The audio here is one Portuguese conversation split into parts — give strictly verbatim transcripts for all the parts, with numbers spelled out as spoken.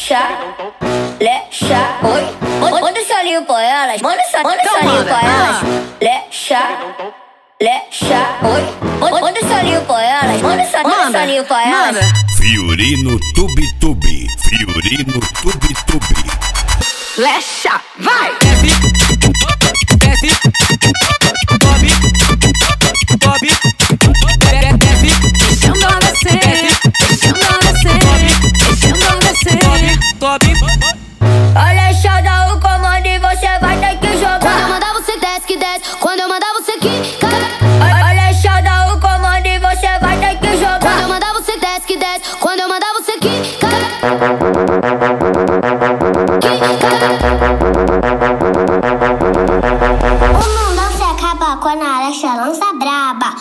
Lecha, lecha, oi. Manda essa linha pra elas, manda essa, manda essa linha pra elas. Lecha, lecha, oi. Manda essa linha pra elas, manda essa, manda essa linha pra elas. Fiorino Tube Tube, Fiorino Tube Tube. Lecha, vai! Desce, desce, sobe, sobe, desce, Deixando ela descer, deixando ela descer, deixando ela descer. sobe, sobe. Olha, dá o comando e você vai ter que Quando eu jogar. mandar você desce que desce, quando eu mandar você quica. Olha, dá o comando e você vai ter que Quando eu jogar. mandar você desce que desce, quando eu mandar você quica. O mundão se acaba quando a Alexa lança braba.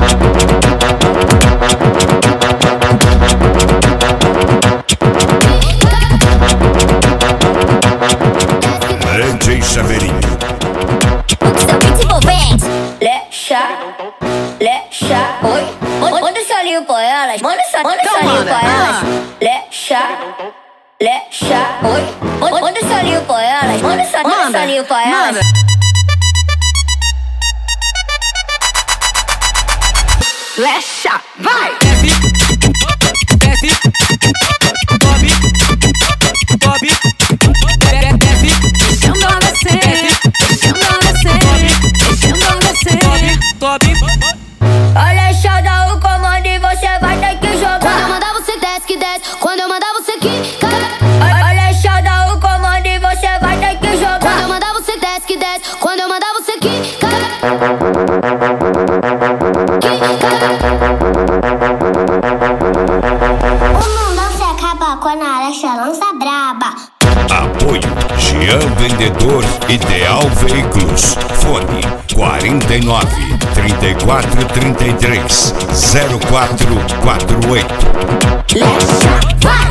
D J Chaveirinho. Porque são muito envolventes. Lecha, lecha, oi. Manda essa linha pra elas, manda essa, manda essa linha pra elas. Lecha, lecha, oi. Manda essa linha pra elas, manda essa, manda essa linha pra elas. Lecha, vai! Desce, desce, sobe, sobe, desce, Deixando ela descer, deixando ela descer, deixando ela descer. sobe, Olha, dá o comando e você vai ter que Quando eu jogar. mandar você desce que desce, quando eu mandar você quica. Olha, dá o comando e você vai ter que Quando eu jogar. mandar você desce que desce, quando eu mandar você quica. O mundão se acaba quando a Alexa lança braba. Apoio Jean Vendedor Ideal Veículos. Fone quarenta e nove, trinta e quatro, trinta e três, zero quatro quatro oito. Lecha, vai!